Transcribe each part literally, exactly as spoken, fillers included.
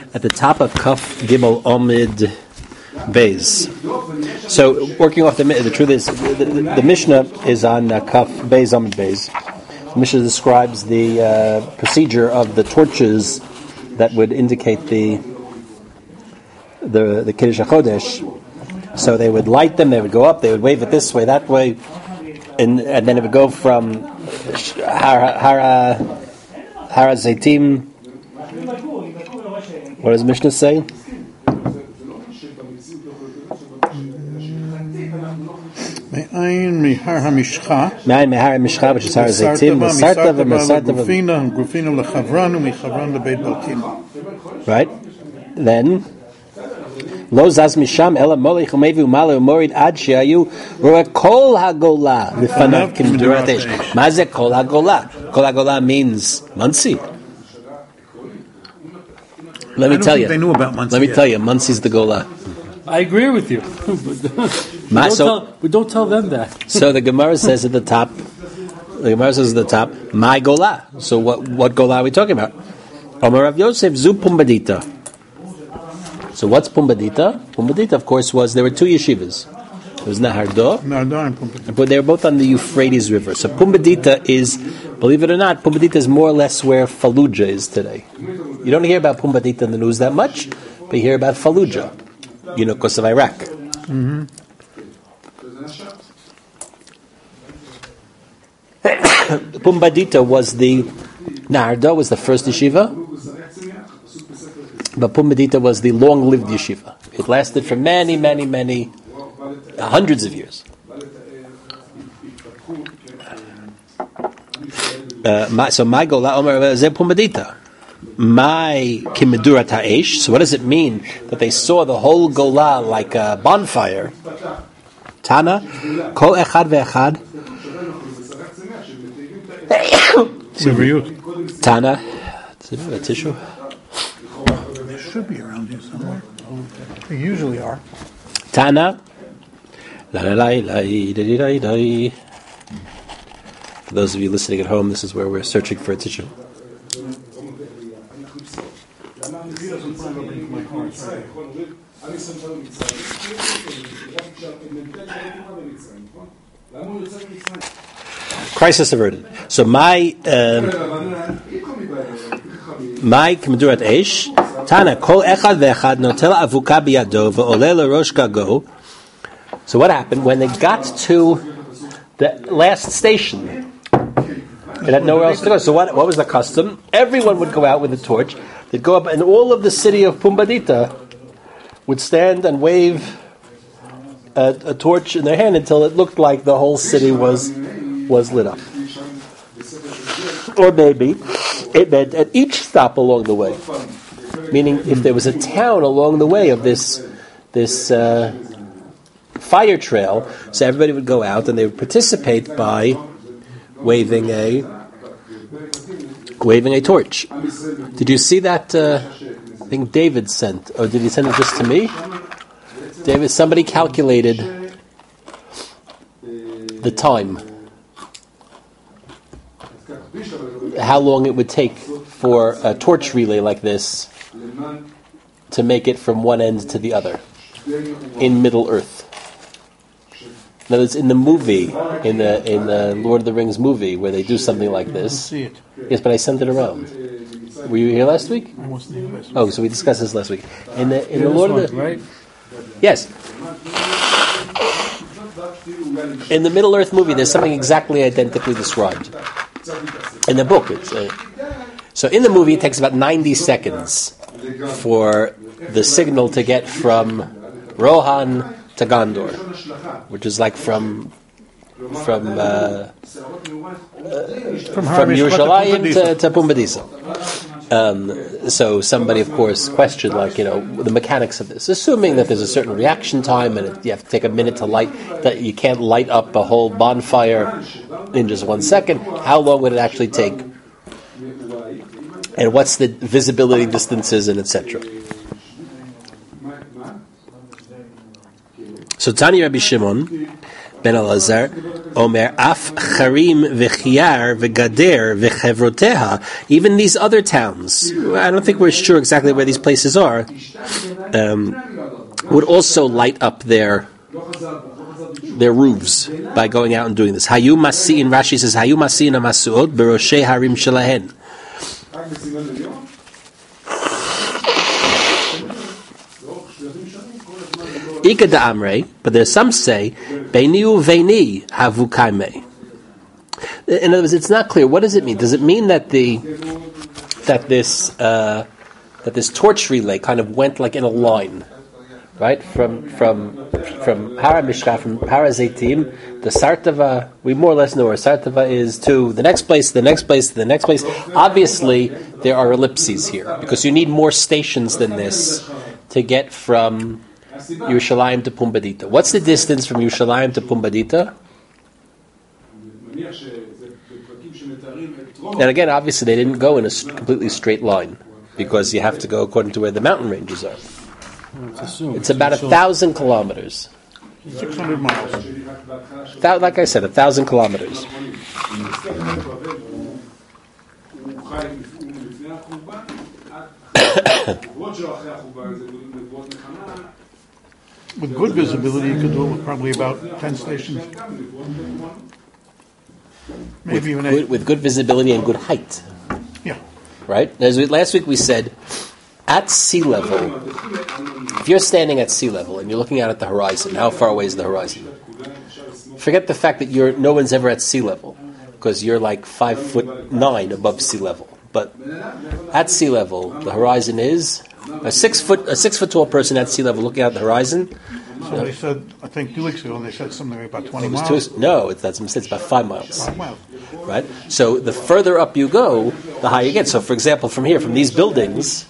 at the top of Kaf Gimel Omid Beis. So, working off the the truth is the, the, the Mishnah is on uh, Kaf Beis Omid Beis. The Mishnah describes the uh, procedure of the torches that would indicate the the the Kiddush HaChodesh. So they would light them, they would go up, they would wave it this way, that way, and and then it would go from Hara Hara Hara Zaitim. What does Mishnah say? Me'ayin mihar hamishcha. Me'ayin mihar hamishcha, which is Hara Zaitim. Mesarta v'grufina, grufina lechavran, u'michavran lebeit balkin. Right. Then. Lo zaz misham ela molech umevi umale umorid ad she'ayu roe kol hagola lefanav k'medurat esh. Ma ze kol hagola? Kol hagola means Muncie. Let me tell you. They knew about Muncie. Let me yet. tell you, Muncie's the gola. I agree with you. but, Ma, don't so, tell, but don't tell them that. So the Gemara says at the top. The Gemara says at the top, my gola. So what? What gola are we talking about? Amar Rav Yosef zu pumbadita. So what's Pumbedita? Pumbedita, of course, was there were two yeshivas. There was Nahardo, Nahardo and Pumbedita. but they were both on the Euphrates River. So Pumbedita is, believe it or not, Pumbedita is more or less where Fallujah is today. You don't hear about Pumbedita in the news that much, but you hear about Fallujah, you know, because of Iraq. Mm-hmm. Pumbedita was the Nahardo was the first yeshiva. But Pumbedita was the long-lived yeshiva. It lasted for many, many, many, uh, hundreds of years. Uh, my, so my gola omer ze Pumbedita. My kimedurat ha'esh. So what does it mean that they saw the whole gola like a bonfire? Tana kol echad ve'echad. Tana. Is it a tissue? Should be around here somewhere. They usually are. Tana. La la la la la la. For those of you listening at home, this is where we're searching for a tissue. Crisis averted. So my um, my K'medurat Eish. Tana kol echad ve'echad notel avuka biyado ve'oleh lerosh gago. So what happened when they got to the last station? They had nowhere else to go. So what? What was the custom? Everyone would go out with a torch. They'd go up, and all of the city of Pumbedita would stand and wave a, a torch in their hand until it looked like the whole city was was lit up. Or maybe it meant at each stop along the way. Meaning, if there was a town along the way of this this uh, fire trail, so everybody would go out and they would participate by waving a waving a torch. Did you see that? Uh, I think David sent, or did he send it just to me? David, somebody calculated the time, how long it would take for a torch relay like this to make it from one end to the other in Middle Earth. In other words, in the movie, in the in the Lord of the Rings movie, where they do something like this. I see it. Yes, but I sent it around. Were you here last week? I wasn't here last week. Oh, so we discussed this last week. In the in Yeah, the Lord of one, the right? Yes. In the Middle Earth movie, there's something exactly identically described. In the book, it's uh, so in the movie it takes about ninety seconds for the signal to get from Rohan to Gondor, which is like from from uh, uh, from, from Yerushalayim to, to Pumbedisa. Um, so somebody, of course, questioned, like, you know, the mechanics of this, assuming that there's a certain reaction time and it, you have to take a minute to light, that you can't light up a whole bonfire in just one second. How long would it actually take? And what's the visibility distances and et cetera. So Tani Rabbi Shimon ben Elazar, Omer af charim v'chiar v'gader v'chevroteha. Even these other towns, I don't think we're sure exactly where these places are, um, would also light up their their roofs by going out and doing this. Hayu masi'in, Rashi says, Hayu masi'in amasuot beroshei harim shelahen. Ika da amrei, but there's some say, Beini uveini havu kaimei. In other words, it's not clear. What does it mean? Does it mean that the that this uh, that this torch relay kind of went like in a line, right? From from from Hara Mishka, from Hara Zeitim, the Sartava, we more or less know where Sartava is, to the next place, the next place, the next place. Obviously, there are ellipses here because you need more stations than this to get from Yerushalayim to Pumbedita. What's the distance from Yerushalayim to Pumbedita? And again, obviously, they didn't go in a completely straight line because you have to go according to where the mountain ranges are. It's about a thousand kilometers. six hundred miles. Thou, like I said, a thousand kilometers. With good visibility, you could do it with probably about ten stations. Maybe With even good, eight. with good visibility and good height, Yeah. right? As we, last week we said, at sea level, if you're standing at sea level and you're looking out at the horizon, how far away is the horizon? Forget the fact that you're no one's ever at sea level because you're like five foot nine above sea level. But at sea level, the horizon is a six foot a six foot tall person at sea level looking out at the horizon. So they said, I think two weeks ago, they said something about twenty It was miles. two, no, it's, that's a mistake. It's about five miles. Five miles. Right? So the further up you go, the higher you get. So, for example, from here, from these buildings,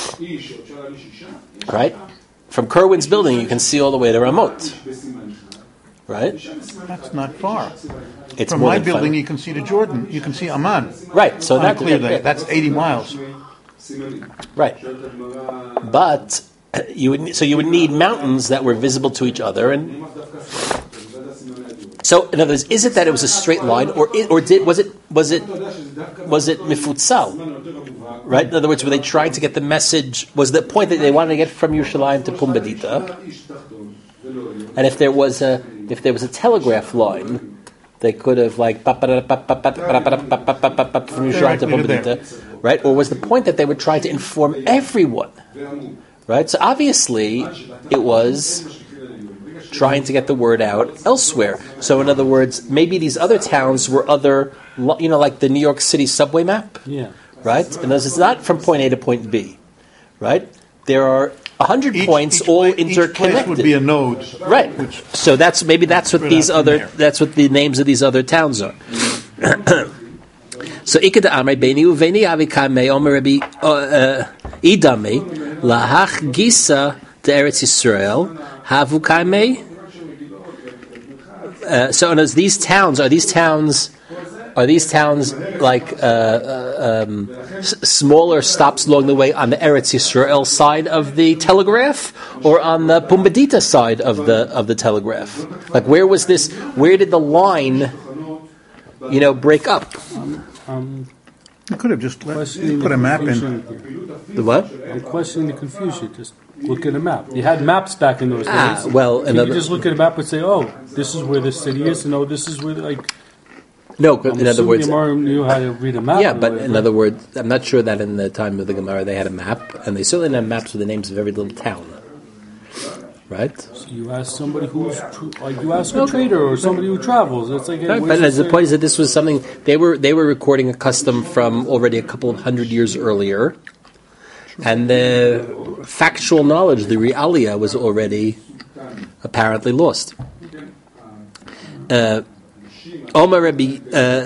right? From Kerwin's building, you can see all the way to Ramot. Right? That's not far. It's From more my than building, five. you can see the Jordan. You can see Amman. Right. So On a that, clear day. that- That's eighty miles. right. But uh, you would ne- so you would need mountains that were visible to each other, and so in other words, is it that it was a straight line, or it, or did was it was it was it mifutsal? Right. In other words, were they trying to get the message? Was the point that they wanted to get from Yerushalayim to Pumbedita? And if there was a if there was a telegraph line, they could have like from Yerushalayim to Pumbedita, right? Or was the point that they were trying to inform everyone? Right? So obviously, it was trying to get the word out elsewhere. So in other words, maybe these other towns were other, you know, like the New York City subway map, Yeah. right? And this is not from point A to point B, right? There are a hundred Each- points each all pla- Each interconnected. place would be a node. Right. So that's maybe that's what Spread these out from other there. that's what the names of these other towns are. So ikeda amrei beini uveni avikame omer Rabbi idame lahach gisa de Eretz Yisrael havu kaimei. Uh, So as these towns are these towns are these towns like uh, uh, um, s- smaller stops along the way on the Eretz Yisrael side of the telegraph, or on the Pumbedita side of the of the telegraph? Like where was this? Where did the line, you know, break up? Um, You could have just let, questioning put the a map in. confusion. The what? I'm questioning the confusion. Just look at a map. You had maps back in those days. Ah, well, Can another- you just look at a map and say, "Oh, this is where this city is," and "Oh, this is where." Like, No, I'm in other assuming words, Gemara knew how to read a map. yeah, or but whatever. in other words, I'm not sure that in the time of the Gemara they had a map, and they certainly didn't have maps with the names of every little town, right? So you ask somebody who's tr- like you ask a trader or somebody who travels. It's like, hey, Right, where's but as the this point is that this was something they were they were recording a custom from already a couple of hundred years earlier, and the factual knowledge, the realia, was already apparently lost. Uh, Omar Rabbi. Uh,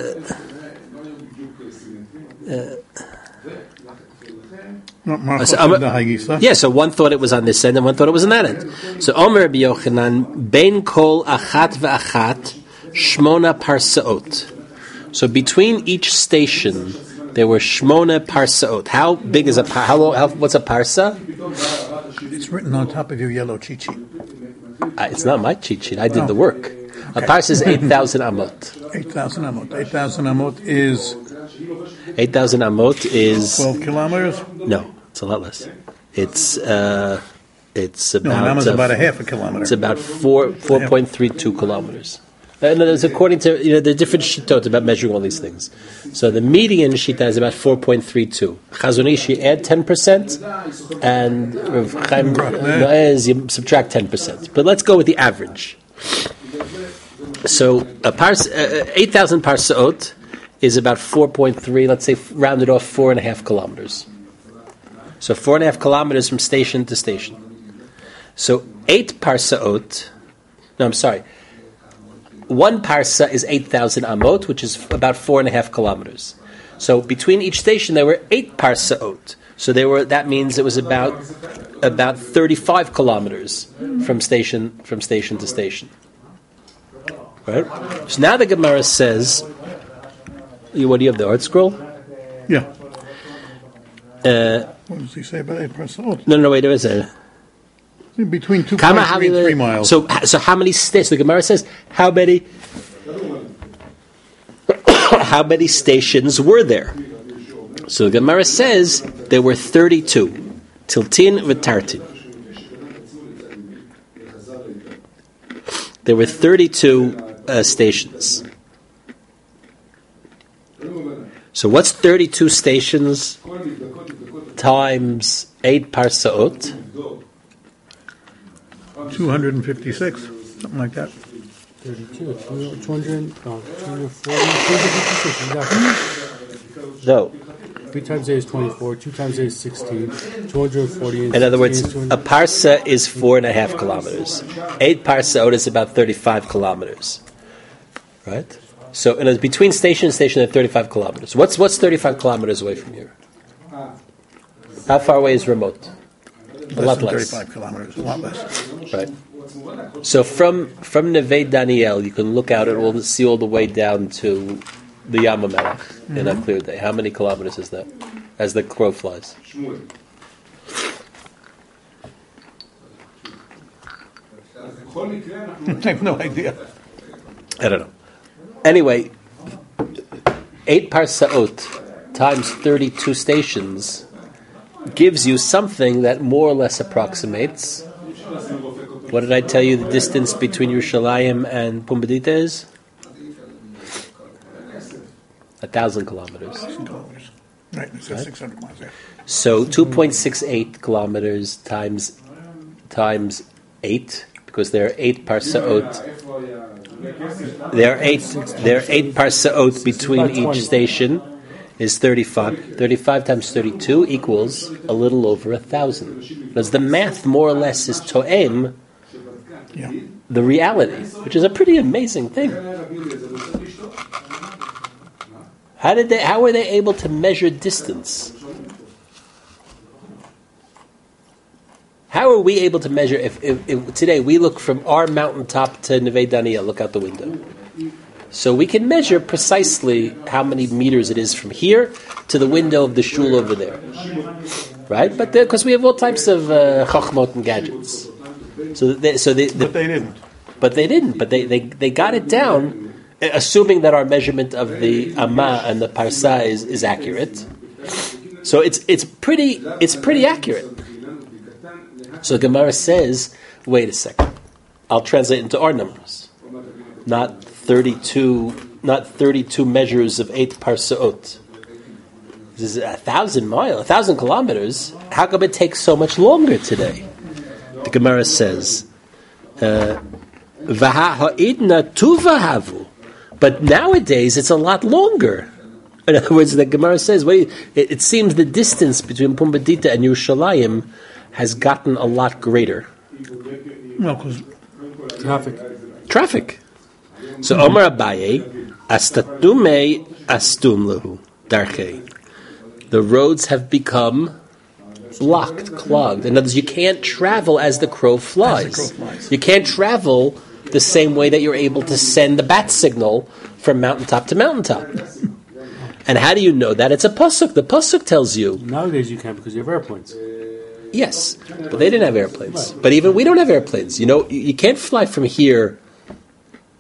Marchot So, um, said the Hagisa. Yeah, so one thought it was on this end and one thought it was on that end. So Omer Rabbi Yochanan, Bein Kol Achat Ve'Achat, Shmona Parsaot. So between each station, there were Shmona Parsaot. How big is a par? How, long, how what's a parsa? It's written on top of your yellow cheat sheet. Uh, it's not my cheat sheet. I did the work. Okay. A parsa is eight thousand amot. eight thousand amot. eight thousand amot is eight thousand amot is... twelve kilometers? No, it's a lot less. It's uh, it's No, about... an amot is uh, about a half a kilometer. It's about four four point three two kilometers. And it's according to, you know, the different shittot about measuring all these things. So the median shita is about four point three two. Chazon Ish, you add ten percent, and Rav Chaim Noez, you subtract ten percent. But let's go with the average. So a pars, uh, eight thousand parsaot is about four point three, let's say rounded off four and a half kilometers. So four and a half kilometers from station to station. So eight parsaot, no, I'm sorry, one parsa is eight thousand amot, which is about four and a half kilometers. So between each station there were eight parsaot. So they were. That means it was about about thirty-five kilometers from station from station to station. Right. So now the Gemara says, "What do you have? The art scroll?" Yeah. Uh, What does he say about eight percent? no, no, wait. There is a. Between two point three and three miles. So, so how many stations? The Gemara says how many? How many stations were there? So the Gemara says there were thirty-two. Tiltin v'tartin. There were thirty-two uh, stations. So what's thirty-two stations times eight parsaot? two hundred fifty-six, something like that. thirty-two, two hundred, no, two hundred forty, two hundred fifty-six, exactly. No. three times eight is twenty-four, two times eight is sixteen, two hundred forty. In other words, a parsa is four and a half kilometers. Eight parsaot is about thirty-five kilometers. Right? So in a, between station and station, they're thirty-five kilometers. What's what's thirty-five kilometers away from here? How far away is remote? A lot less. thirty-five kilometers, a lot less. Right. So from from Neve Daniel, you can look out and all, see all the way down to the Yam HaMelech mm-hmm. in a clear day. How many kilometers is that? As the crow flies. I have no idea. I don't know. Anyway, eight parsaot times thirty-two stations gives you something that more or less approximates. What did I tell you the distance between Yerushalayim and Pumbedita is? A thousand kilometers. Right, it says six hundred miles there. So two point six eight kilometers times times eight, because there are eight parsaot. There are eight. There are eight parsaot between each station. Is thirty-five. thirty-five times thirty-two equals a little over a thousand. Because the math more or less is to'em Yeah. the reality, which is a pretty amazing thing. How did they? How were they able to measure distance? How are we able to measure? If, if, if today we look from our mountaintop to Neve Daniel, look out the window, so we can measure precisely how many meters it is from here to the window of the shul over there, right? But because we have all types of uh, chachmot and gadgets, so they, so they, the, But they didn't. But they didn't. But they, they, they got it down, assuming that our measurement of the amma and the parsa is, is accurate. So it's it's pretty it's pretty accurate. So Gemara says, wait a second, I'll translate into our numbers, not thirty-two, not thirty-two measures of eight parsaot. This is a thousand miles, a thousand kilometers. How come it takes so much longer today? The Gemara says, uh, but nowadays it's a lot longer. In other words, the Gemara says, wait, it, it seems the distance between Pumbedita and Yerushalayim has gotten a lot greater. Well, because traffic. Traffic. So Omar Abaye, astatume astum lehu darche. The roads have become blocked, clogged. In other words, you can't travel as the crow flies. As the crow flies. You can't travel the same way that you're able to send the bat signal from mountaintop to mountaintop. And how do you know that? It's a pasuk. The pasuk tells you. Nowadays you can because you have airplanes. Yes, but they didn't have airplanes. But even we don't have airplanes. You know, you, you can't fly from here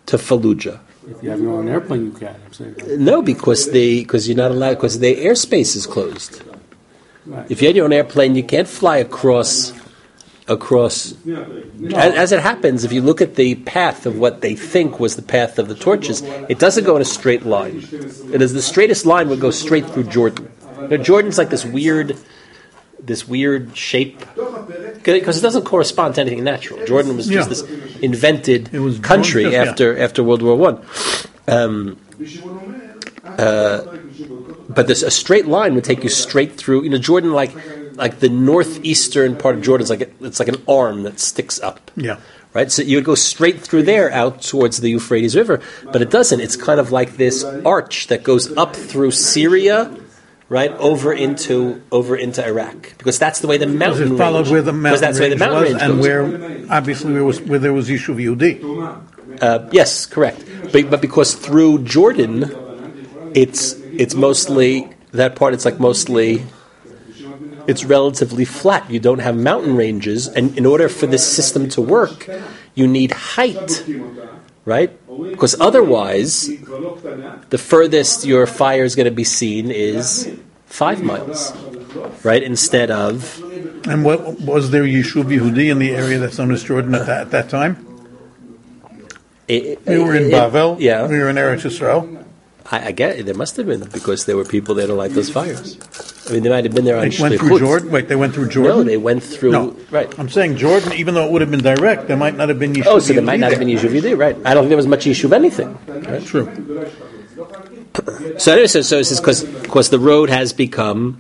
to Fallujah. If you have your own airplane, you can. I'm saying. No, because they because you're not allowed because the airspace is closed. Right. If you had your own airplane, you can't fly across across. As, as it happens, if you look at the path of what they think was the path of the torches, it doesn't go in a straight line. It is the straightest line would go straight through Jordan. You know, Jordan's like this weird, this weird shape because it doesn't correspond to anything natural. Jordan was just Yeah. this invented It was country born- yeah. after after World War One. Um, uh, but this a straight line would take you straight through. You know, Jordan, like like the northeastern part of Jordan, is like a, it's like an arm that sticks up. Yeah. Right, so you would go straight through there out towards the Euphrates River, but it doesn't. It's kind of like this arch that goes up through Syria, right, over into over into Iraq, because that's the way the Because mountain it followed range. where the because mountain that's the way the range mountain was, range and goes. where obviously where was where there was Yishuv Yehudi. Uh, yes, correct. But, but because through Jordan, it's it's mostly that part. It's like mostly. It's relatively flat. You don't have mountain ranges, and in order for this system to work, you need height, right? Because otherwise, the furthest your fire is going to be seen is five miles, right? Instead of. And what was there Yishuv Yehudi in the area that's known as Jordan at that, at that time? It, We were in it- Bavel. Yeah. We were in Eretz Yisrael. I, I get it. There must have been, because there were people that don't like those fires. I mean, they might have been there on They went through shlichut. Jordan. Wait, they went through Jordan. No, they went through. No. Right. I'm saying Jordan, even though it would have been direct, there might not have been Yishuv. Oh, so there might Yehudi not have been Yishuv Yehudi, right? I don't think there was much Yishuv anything. Right? True. So anyway, so, so it's because because the road has become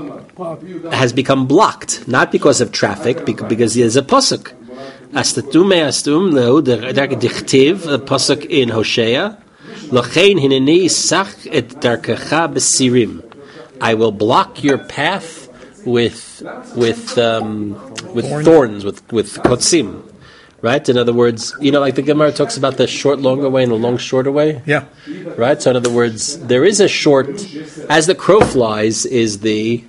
has become blocked, not because of traffic, because, because there's a pasuk. Astatum astum lo dichtiv a pasuk in Hosea. Lochein hineni sach et darkecha besirim. I will block your path with with um, with Thorns. thorns, with with kotzim. Right? In other words, you know, like the Gemara talks about the short, longer way and the long, shorter way. Yeah. Right? So in other words, there is a short, as the crow flies, is the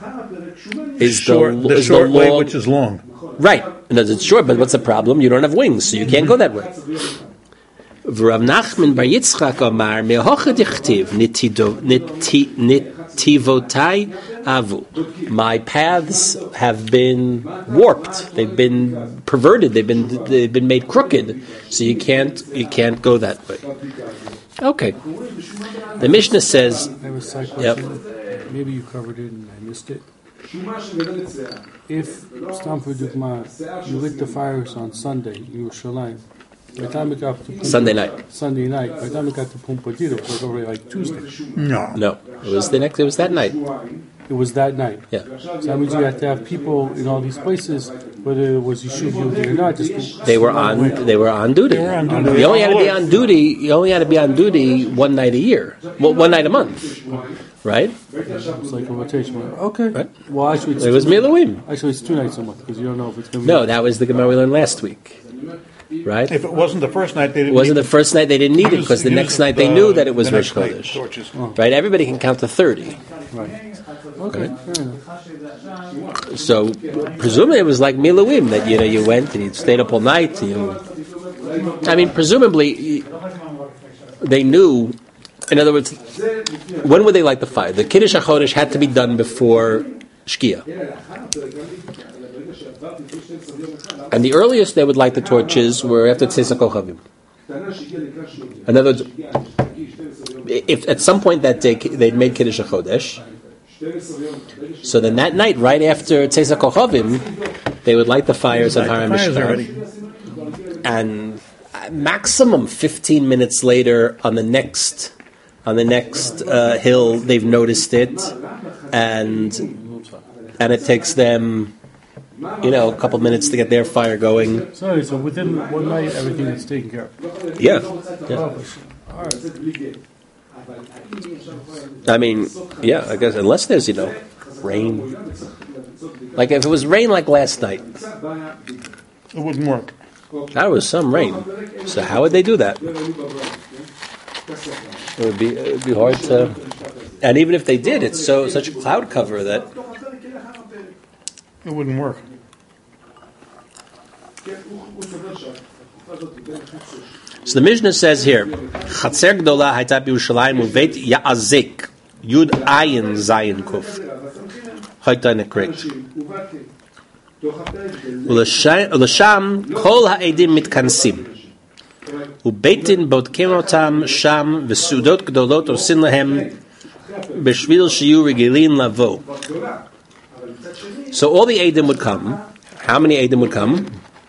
is Short, the, the is short the way, long, which is long. right. And it's short, but what's the problem? You don't have wings, so you can't go that way. V'Rav Nachman bar Yitzchak Amar me'hocha dichtiv nitido- niti- nitivotai avu. My paths have been warped. They've been perverted. They've been they've been made crooked. So you can't you can't go that way. Okay. The Mishnah says. I have a side Yep. question. Maybe you covered it and I missed it. If, Stam for Dukma, you lit the fires on Sunday in Yerushalayim, by the time it got to Pumpa, Sunday night. Sunday night, by the time it got to Pumpadito, it was already like Tuesday. No. No, it was the next. It was that night. It was that night. Yeah. So that means you have to have people in all these places, whether it was Yishuv Yehudi or not. Just They were on. They were on duty. They were on duty. You only had to be on duty. You only had to be on duty one night a year. Well, one night a month, right? It's like a rotation. Okay. Right. Well, actually, it's It was two, Miluim. actually it's two nights a month because you don't know if it's going to be. No, that was the Gemara we learned last week, right? If it wasn't the first night, they didn't. It wasn't need the first night they didn't need it use- because the use next night they knew that it was the Rosh next night Chodesh, torches. right? Everybody can count to thirty. Right. Okay. Fair enough. So presumably it was like Miluim that you know you went and you stayed up all night. And you, I mean, presumably they knew. In other words, when would they light the fire? The Kiddush HaChodesh had to be done before Shkia. And the earliest they would light the torches were after Tzeitzah Kochavim. In other words, if at some point that day they'd made Kiddush HaChodesh, so then that night, right after Tzeitzah Kochavim, they would light the fires on Har Light the fires HaMishkan. And maximum fifteen minutes later, on the next on the next uh, hill, they've noticed it, and and it takes them, you know, a couple minutes to get their fire going. Sorry, so within one night, everything is taken care of. Yeah, yeah. All right. I mean, yeah. I guess unless there's you know rain, like if it was rain like last night, It wouldn't work. that was some rain. So how would they do that? It would be it would be hard to. And even if they did, it's so such a cloud cover that It wouldn't work. So the Mishnah says here, Chatzer Gdola Hayta B'Yerushalayim Uvet Ya'azik Yud Ayin Zayin Kuf Hayta Nekret Ulasham Kol Ha'edim Mitkansim Ubeitin Bodkem Otam Sham V'Sudot Gdolot Osin Lahem B'Shvil Shiyu Regilin Lavo. So all the Edim would come. How many Edim would come?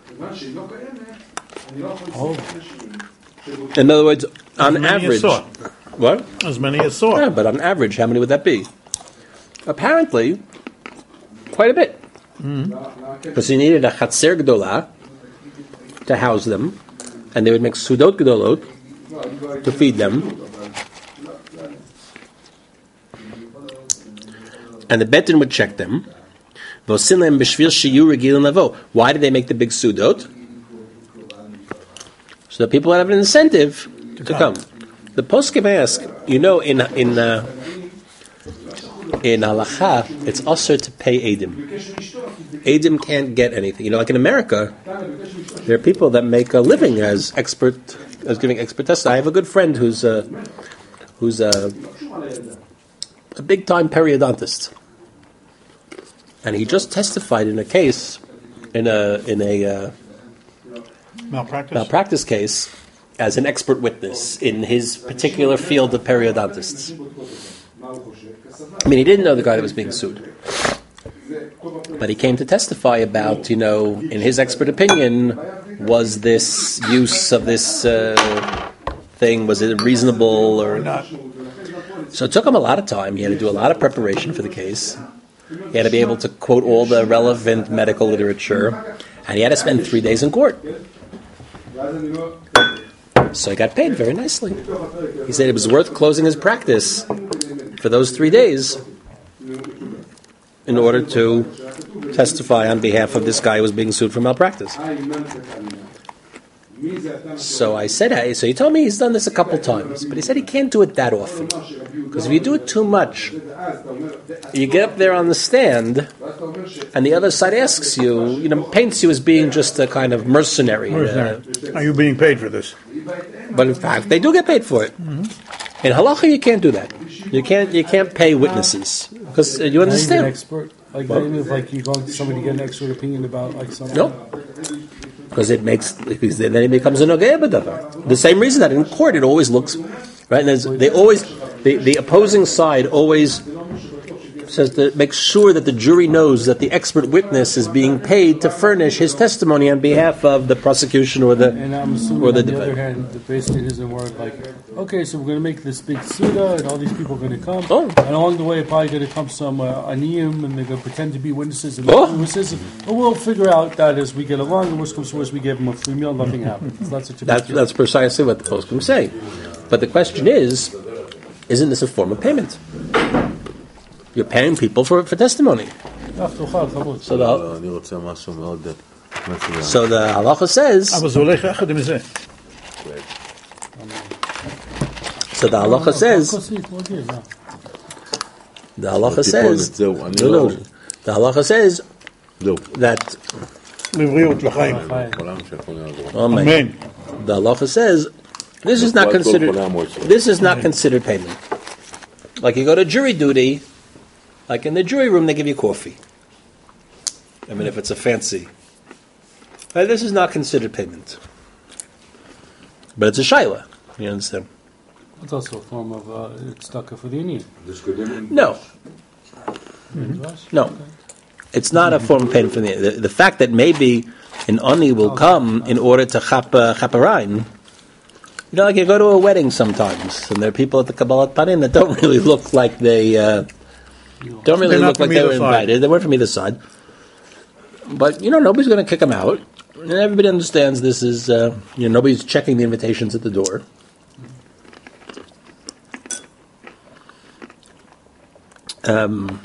Oh. In other words, on As many average, as saw. what? As many as saw. Yeah, but on average, how many would that be? Apparently, quite a bit. Because you needed a Chatzer Gdola to house them, and they would make Sudot Gdolot to feed them. And the Betin would check them. Why did they make the big Sudot? So that people would have an incentive to, to come. come. The poskim ask, you know, in in uh, in halacha, it's also to pay edim. Edim can't get anything. You know, like in America, there are people that make a living as expert, as giving expert tests. I have a good friend who's uh, who's uh, a big time periodontist, and he just testified in a case in a in a. Uh, Malpractice? malpractice case as an expert witness in his particular field of periodontists. I mean, he didn't know the guy that was being sued. But he came to testify about, you know, in his expert opinion, was this use of this uh, thing, was it reasonable or not? So it took him a lot of time. He had to do a lot of preparation for the case. He had to be able to quote all the relevant medical literature. And he had to spend three days in court. So he got paid very nicely. He said it was worth closing his practice for those three days in order to testify on behalf of this guy who was being sued for malpractice. So I said, hey, so he told me he's done this a couple times, but he said he can't do it that often. Because if you do it too much, you get up there on the stand, and the other side asks you, you know, paints you as being just a kind of mercenary. mercenary. Uh, Are you being paid for this? But in fact, they do get paid for it. Mm-hmm. In halacha, you can't do that. You can't. You can't pay witnesses because uh, you understand. Not even an expert, like not even if like you go to somebody to get an expert opinion about like something. No. Because it makes, because then it becomes a nogeh b'davar. The same reason that in court it always looks, right? And they always, the, the opposing side always says to make sure that the jury knows that the expert witness is being paid to furnish his testimony on behalf of the prosecution or the and I'm assuming or the on the defense. other hand, the basically isn't word like, okay, so we're going to make this big suda, and all these people are going to come, oh. and along the way, probably going to come some uh, aniyim, and they're going to pretend to be witnesses and oh. witnesses, and we'll figure out that as we get along, and worst comes to worst, we give them a free meal, nothing happens. That's such a that's, that's precisely what the poskim say. But the question is, isn't this a form of payment? You're paying people for for testimony. So the so the halacha says. So the halacha says. The halacha says. No, no. The halacha says that. Amen. The halacha says this is not considered. This is not considered payment. Like you go to jury duty. Like in the jury room, they give you coffee. I mean, if it's a fancy. Right, this is not considered payment. But it's a shayla. You understand? It's also a form of uh, tzedakah for the Indian. No. Mm-hmm. No. It's not a form of payment for the Indian. The, the fact that maybe an ani will come in order to chap uh, chaparine. You know, like you go to a wedding sometimes, and there are people at the Kabbalat Panim that don't really look like they... Uh, Don't really look like they were invited. They weren't from either side. But, you know, nobody's going to kick them out. And everybody understands this is, uh, you know, nobody's checking the invitations at the door. Um,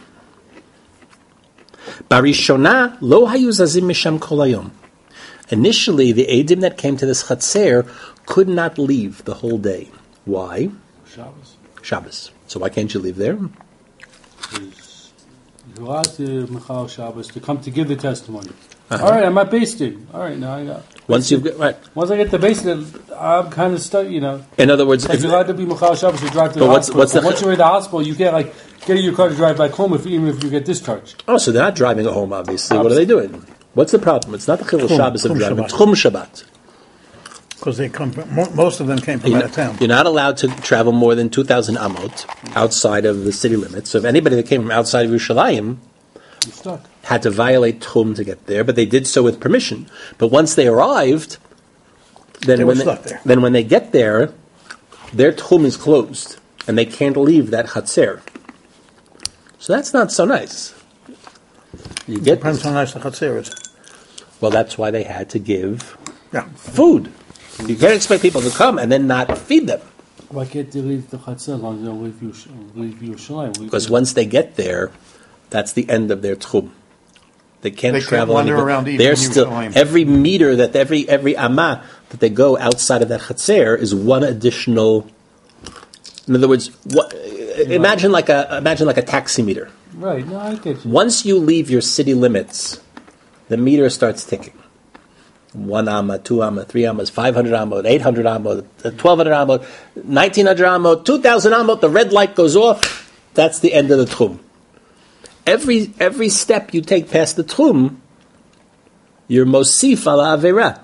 Barishona lo hayu zazim misham kol hayom. Initially, the Eidim that came to this Chatzer could not leave the whole day. Why? Shabbos. Shabbos. So why can't you leave there? You're allowed to Michal Shabbos to come to give the testimony. Uh-huh. All right, I'm at Beis Din. All right, now I got. Once you've got, right. Once I get to Beis Din, I'm kind of stuck. You know. In other words, like you're allowed to be Michal Shabbos to drive to the but what's, hospital. what's but the, once you're in the hospital, you can't like get in your car to drive back home if even if you get discharged. Oh, so they're not driving it home. Obviously, what are they doing? What's the problem? It's not the Chilul Shabbos of driving. It's Tchum Shabbat. Because they come, from, mo- most of them came from You're out of town. You're not allowed to travel more than two thousand amot outside of the city limits. So if anybody that came from outside of Yerushalayim You're stuck. had to violate Tchum to get there, but they did so with permission. But once they arrived, then They when were they, stuck there. then when they get there, their Tchum is closed, and they can't leave that Chatzer. So that's not so nice. You get Depends how nice the chatzir is. well. That's why they had to give Yeah. food. You can't expect people to come and then not feed them. Why can't they leave the Chatzah as long as they don't leave Yush- leave Yerushalayim? Because once they get there, that's the end of their tchum. They can't They can't travel wander anywhere. around even They're in still Yerushalayim. every meter that every every amma that they go outside of that chatzer is one additional. In other words, what, imagine like a imagine like a taxi meter. Right, no, I get you. Once you leave your city limits, the meter starts ticking. One amma, two amma, three ammas, five hundred amma, eight hundred amma, twelve hundred amma, nineteen hundred amma, two thousand amma. The red light goes off. That's the end of the tchum. Every every step you take past the tchum, you're mosif ala avera.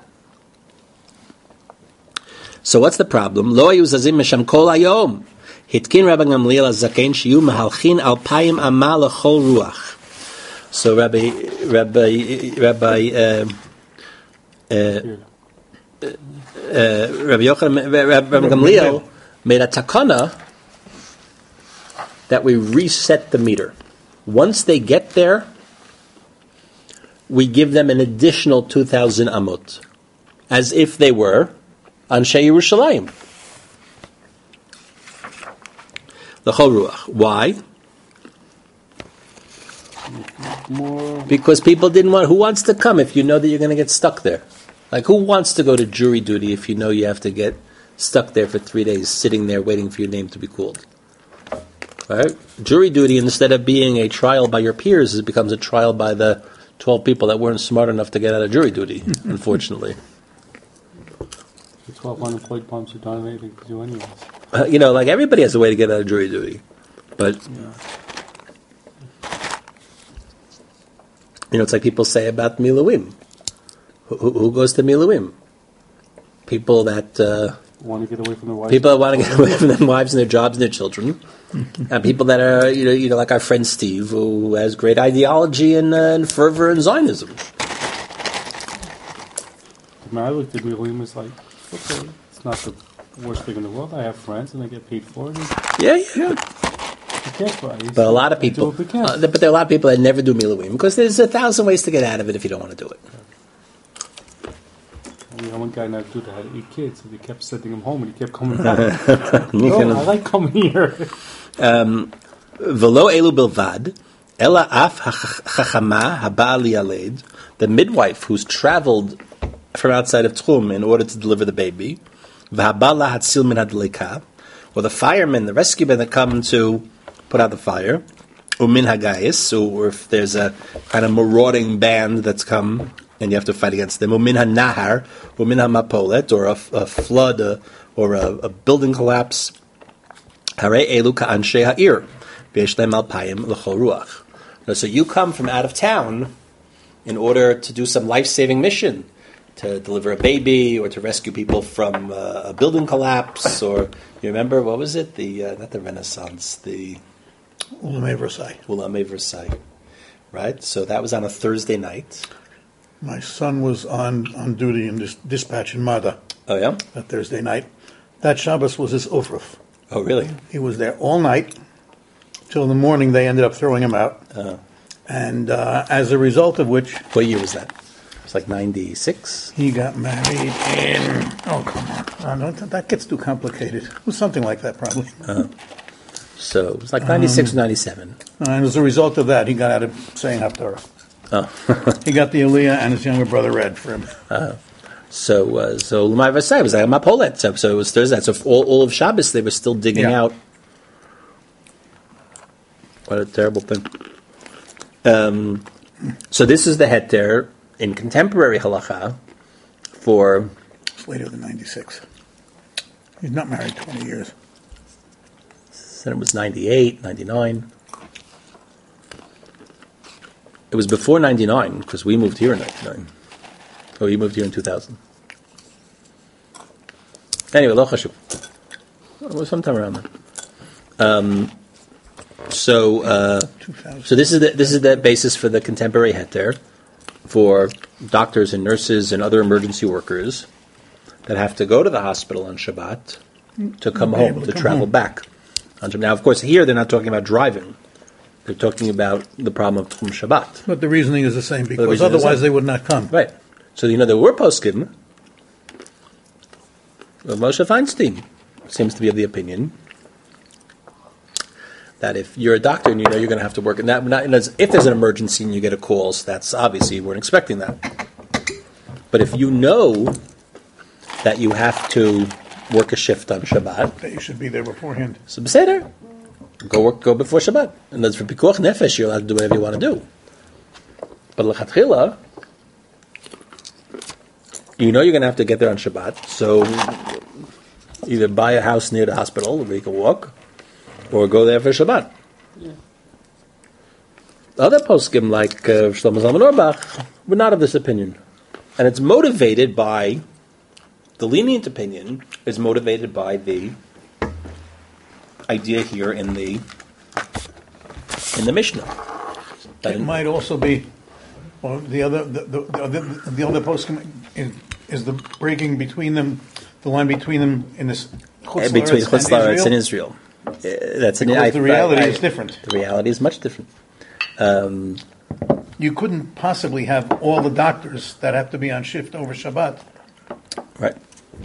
So what's the problem? Lo ayu zazim mesham kol hayom. Hitkin Rabbi Gamliel hazaken shiyu mehalchin alpayim amma lechol ruach. So Rabbi Rabbi Rabbi. Uh, Uh, uh, Rabbi Yochanan, Rabbi, Rabbi Gamliel made a takana that we reset the meter. Once they get there, we give them an additional two thousand amot, as if they were Anshe Yerushalayim. L'chol ruach. Why? More. Because people didn't want. Who wants to come if you know that you're going to get stuck there? Like, who wants to go to jury duty if you know you have to get stuck there for three days, sitting there waiting for your name to be called? Right? Jury duty, instead of being a trial by your peers, it becomes a trial by the twelve people that weren't smart enough to get out of jury duty. Unfortunately, The twelve unemployed bums who don't have anything to do anyways. uh, you know, like everybody has a way to get out of jury duty, but. Yeah. You know, it's like people say about Miluim. Who, who goes to Miluim? People that uh, Want to get away from their wife. people that want to get away from their wives and their jobs and their children, and people that are you know you know like our friend Steve, who has great ideology and, uh, and fervor in Zionism. I mean, I looked at Milim as like, okay, it's not the worst thing in the world. I have friends and I get paid for it. Yeah, yeah. But But a lot of people, uh, but there are a lot of people that never do Miluim because there's a thousand ways to get out of it if you don't want to do it. I mean, one guy never did that had eight kids, and they kept sending him home, and he kept coming back. No, I like coming here. Velo elu bilvad, ela af hachama habali aled, the midwife who's traveled from outside of Tchum in order to deliver the baby, v'habala hatzil min hadleka, or the firemen, the rescuemen that come to put out the fire, umin hagayis, or if there's a kind of marauding band that's come and you have to fight against them, umin hanahar, umin hamapolet, or a, a flood, uh, or a, a building collapse. Hare elu ka'anshe ha'ir, v'yesh lehem alpayim l'chol ruach. So you come from out of town in order to do some life-saving mission, to deliver a baby or to rescue people from uh, a building collapse, or you remember what was it? The uh, not the Renaissance, the Ulamei Versailles. Ulamei Versailles, right? So that was on a Thursday night. My son was on, on duty in this dispatch in Mada Oh yeah. that Thursday night. That Shabbos was his ofruf. Oh really? He was there all night till the morning. They ended up throwing him out, Uh, and uh, as a result of which, what year was that? It was like ninety-six. he got married in. Oh come on! Uh, no, that gets too complicated. It was something like that, probably. Uh, so it was like ninety-six or ninety-seven. And as a result of that, he got out of saying Haftarah. Oh. He got the Aliyah, and his younger brother read for him. Uh, so uh, so Ulamei Versailles was like Mapolet. So, so it was Thursday. So for all, all of Shabbos they were still digging Yeah. out. What a terrible thing. Um, so this is the heter in contemporary halacha for... It's later than ninety-six. He's not married twenty years. Then it was ninety-eight, ninety-nine. It was before ninety-nine, because we moved here in ninety-nine. Oh, you moved here in two thousand. Anyway, lo chashuv. It was sometime around then. Um, so, uh, so this is the this is the basis for the contemporary heter for doctors and nurses and other emergency workers that have to go to the hospital on Shabbat to come Be home, able to to come travel home. back. on Shabbat. Now, of course, here they're not talking about driving. They're talking about the problem of from Shabbat. But the reasoning is the same, because reasoning is the otherwise same. they would not come. Right. So, you know, there were poskim. Well, Moshe Feinstein seems to be of the opinion that if you're a doctor and you know you're going to have to work, and that not, if there's an emergency and you get a call, so that's obviously you weren't expecting that. But if you know that you have to work a shift on Shabbat, That you should be there beforehand. so beseder, go work, go before Shabbat. And that's for pikuach nefesh, you're allowed to do whatever you want to do. But lechatchila, you know you're going to have to get there on Shabbat, so either buy a house near the hospital where you can walk, or go there for Shabbat. Yeah. Other poskim, like uh, Shlomo Zalman Auerbach, were not of this opinion. And it's motivated by, the lenient opinion is motivated by the idea here in the in the Mishnah. That It in- might also be, well, the other the, the, the other the other post is, is the breaking between them, the line between them in this Chutz uh, between La'aretz Chutz La'aretz and Israel. Israel. Uh, that's an, Because I- the reality I- I- is different. The reality is much different. Um, You couldn't possibly have all the doctors that have to be on shift over Shabbat. right.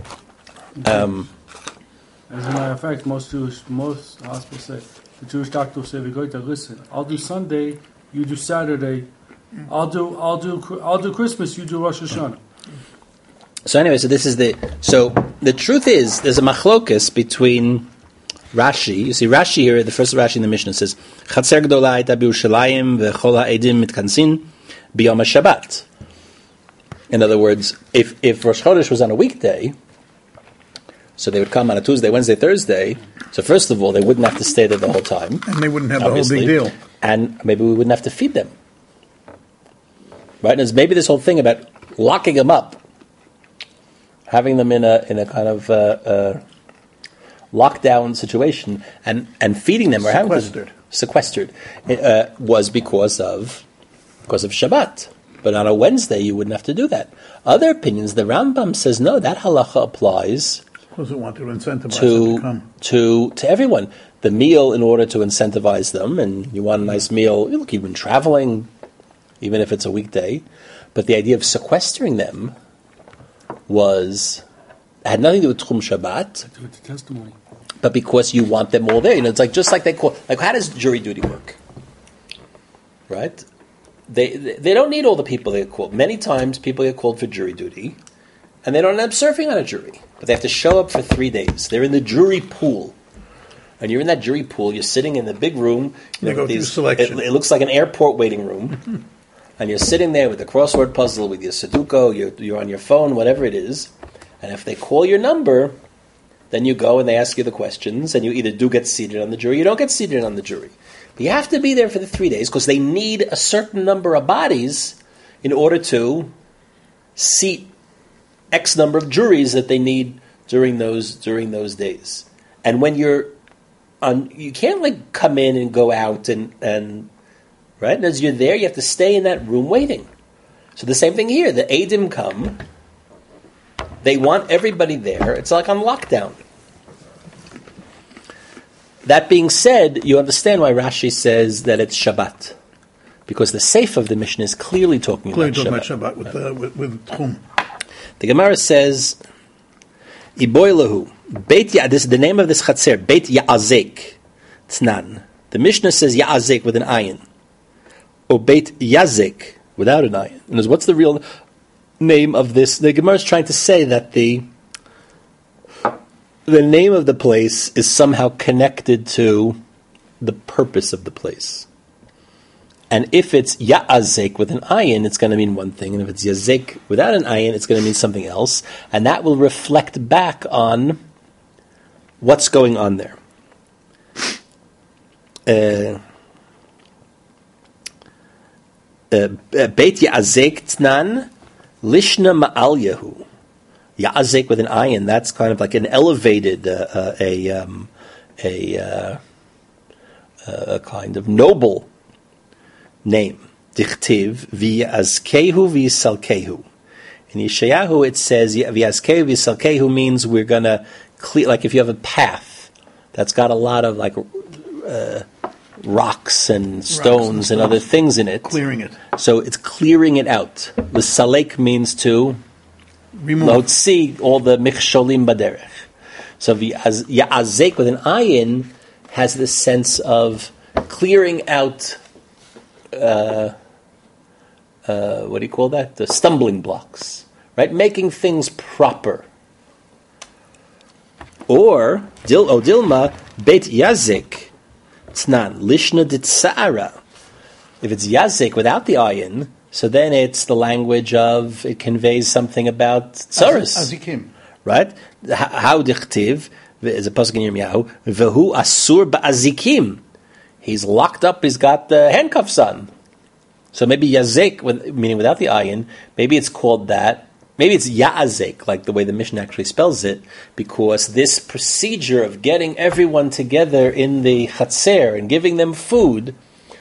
Um, As a matter of fact, most Jewish, most hospitals say, the Jewish doctor will say, "V'goyta, listen, I'll do Sunday, you do Saturday, I'll do, I'll do, I'll do Christmas, you do Rosh Hashanah." So anyway, so this is the so the truth is there's a machlokus between Rashi. You see Rashi here, the first Rashi in the Mishnah says Chatzer Gdola Hayta B'Yerushalayim v'Chol Ha'edim Mitkansin B'Yom HaShabbat. In other words, if if Rosh Chodesh was on a weekday, so they would come on a Tuesday, Wednesday, Thursday. So first of all, they wouldn't have to stay there the whole time, And they wouldn't have obviously, the whole big deal. and maybe we wouldn't have to feed them. Right? And there's maybe this whole thing about locking them up, having them in a in a kind of uh, uh, lockdown situation, and, and feeding them or having them Sequestered. sequestered uh, was because of because of Shabbat. But on a Wednesday, you wouldn't have to do that. Other opinions, the Rambam says no, that halacha applies Those who want to incentivize them to to come. to to everyone. The meal, in order to incentivize them, and you want a nice meal. Look, you've been traveling, even if it's a weekday. But the idea of sequestering them was had nothing to do with Tchum Shabbat, With the testimony. but because you want them all there. You know, it's like just like they call like how does jury duty work? Right? They they don't need all the people they get called. Many times people get called for jury duty, and they don't end up serving on a jury. But they have to show up for three days. They're in the jury pool. And you're in that jury pool, you're sitting in the big room. You They go with through selection. It, it looks like an airport waiting room. And you're sitting there with the crossword puzzle, with your Sudoku, you're, you're on your phone, whatever it is. And if they call your number, then you go and they ask you the questions, and you either do get seated on the jury, or you don't get seated on the jury. But you have to be there for the three days because they need a certain number of bodies in order to seat X number of juries that they need during those during those days. And when you're on, you can't like come in and go out and, and right? And as you're there, you have to stay in that room waiting. So the same thing here. The Eidim come. They want everybody there. It's like on lockdown. That being said, you understand why Rashi says that it's Shabbat. Because the Seif of the Mishnah is clearly talking Clearly about talking Shabbat. about Shabbat with, uh, with, with Tchum. The Gemara says, Iboilahu, Beit Ya, this is the name of this Chatzer, Beit Ya'azek, Tznan. The Mishnah says Ya'azek with an ayin. Or Beit Yazek without an ayin. And what's the real name of this? The Gemara is trying to say that the the name of the place is somehow connected to the purpose of the place. And if it's ya'azek with an ayin, it's going to mean one thing. And if it's yazek without an ayin, it's going to mean something else. And that will reflect back on what's going on there. Uh, uh, Beit ya'azek tnan lishna ma'al yahu. Ya'azek with an ayin, that's kind of like an elevated, uh, uh, a, um, a, uh, a kind of noble name. Dichtiv v'yazkehu v'yisalkehu. In Yeshayahu it says v'yazkehu v'yisalkehu means we're going to clear, like if you have a path that's got a lot of like uh, rocks and stones rocks and, and other things in it. Clearing it. So it's clearing it out. The salek means to remove. See all the michsholim baderech. So ya'azek with an ayin has this sense of clearing out. Uh, uh, what do you call that? The stumbling blocks, right? Making things proper. Or dil o dilma beit yazik tznan lishna ditsara. If it's yazik without the ayin, so then it's the language of, it conveys something about tsaris. Azikim. Right? How dichtiv, is a pasuk in Yirmiyahu, v'hu asur ba'azikim. He's locked up, he's got the handcuffs on. So maybe yazek, with, meaning without the ayin, maybe it's called that. Maybe it's ya'azek, like the way the Mishnah actually spells it, because this procedure of getting everyone together in the chatzer and giving them food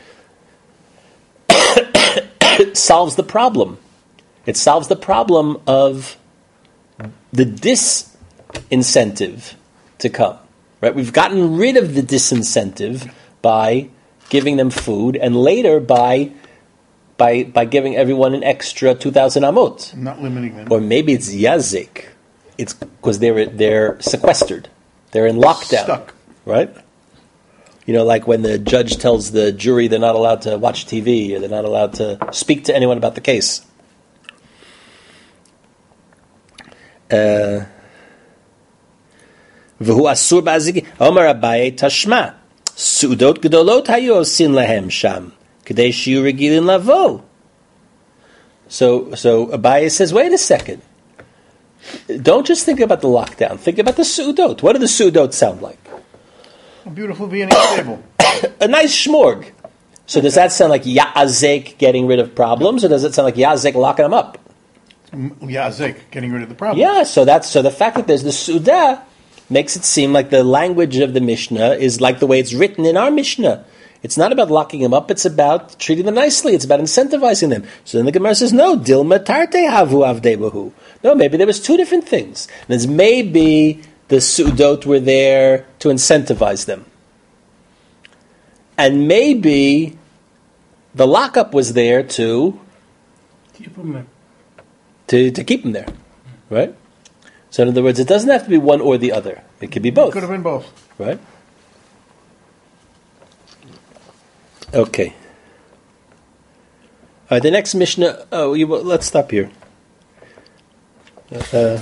solves the problem. It solves the problem of the disincentive to come. Right? We've gotten rid of the disincentive by giving them food, and later by by by giving everyone an extra two thousand amot. Not limiting them. Or maybe it's yazik. It's because they're they're sequestered. They're in lockdown. Stuck. Right? You know, like when the judge tells the jury they're not allowed to watch T V or they're not allowed to speak to anyone about the case. Uh, V'hu asur ba'azikim. Omar Abaye tashma. Su'udot gedolot hayu osin lahem sham. K'dei shiyu regilin lavo. So, so Abaye says, wait a second. Don't just think about the lockdown. Think about the su'udot. What do the su'udot sound like? A beautiful Viennese table. A nice shmorg. So does that sound like Ya'azek getting rid of problems, or does it sound like Ya'azek locking them up? Ya'azek getting rid of the problem. Yeah, so that's so the fact that there's the Su'udah makes it seem like the language of the Mishnah is like the way it's written in our Mishnah. It's not about locking them up, it's about treating them nicely, it's about incentivizing them. So then the Gemara says, no, Dilma tarte havu avdebahu. No, maybe there was two different things. And it's maybe the Su'udot were there to incentivize them. And maybe the lockup was there to keep them there. To, to keep them there. Right? So in other words, it doesn't have to be one or the other. It could be both. It could have been both. Right? Okay. All right, the next Mishnah... Oh, you, let's stop here. Uh,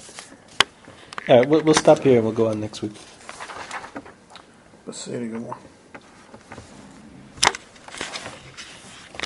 all right, we'll, we'll stop here and we'll go on next week. Let's say it again more.